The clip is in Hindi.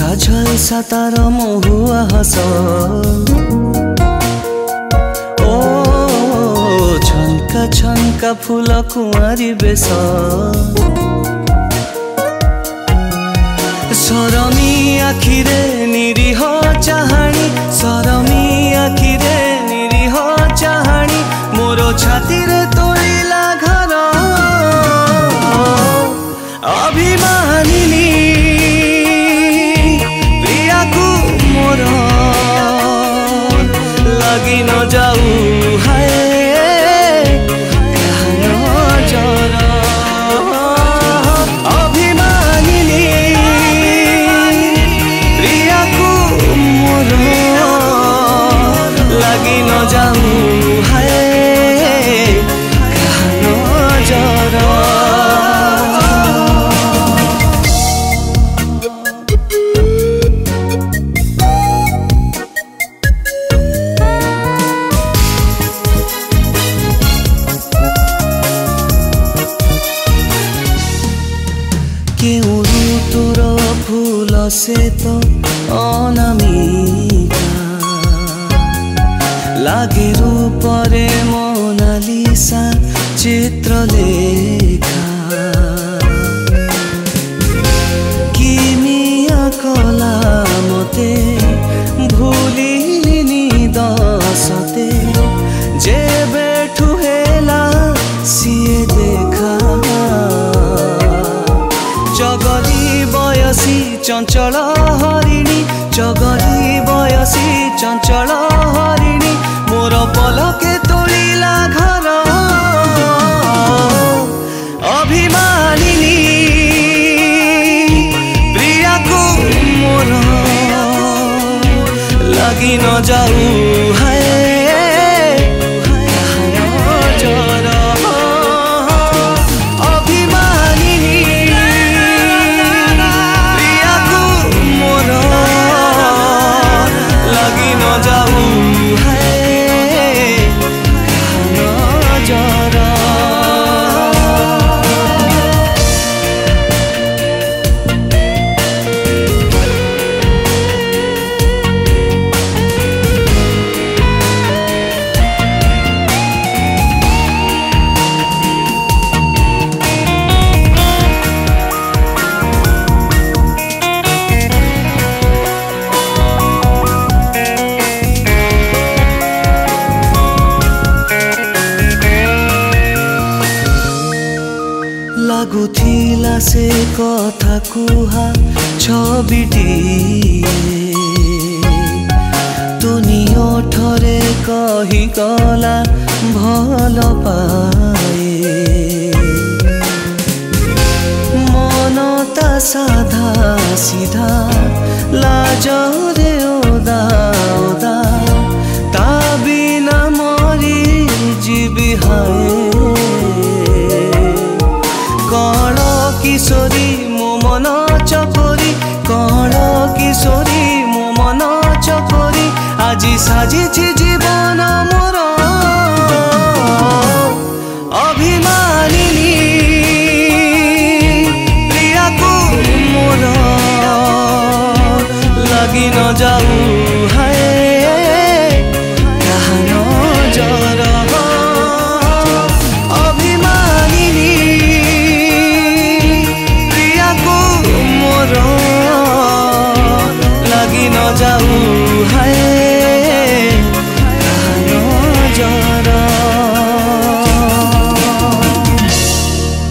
साझैसा तार महुआ हस ओ छनका छनका फूल कुआरी बेस सरमी आखिरे निरीह चाहाणी सरमी आखिरे निरीह चाहाणी मोर छाती रे तोड़िला घर अभिमानिनी प्रिया को मोर लगी न जाऊ हाय लगी न जाऊ हाय जरा केउ ऋतुर फूल से तो अनामिका लागे रूपरे मोनालिसा चित्रलेखा किमिया कला मते भूलिनी दसते जे बेठु हेला सिए देखा जगली बयसी चंचल हरिणी जगली बयसी चंचल हरिणी मोर पलके तोड़िला घर अभिमानिनी प्रिया को मोर लगी न जाऊ हाय लागुथिला से कथा कुहा छबिटिए तुनी ओठरे कही गला भल पाए मनता साधा सीधा लाजरे ओदा ओदा ता बिना मरी जीवी हाय कण किशोरी मो मन चकोरी कण किशोरी मो मन चकोरी आज साजिछि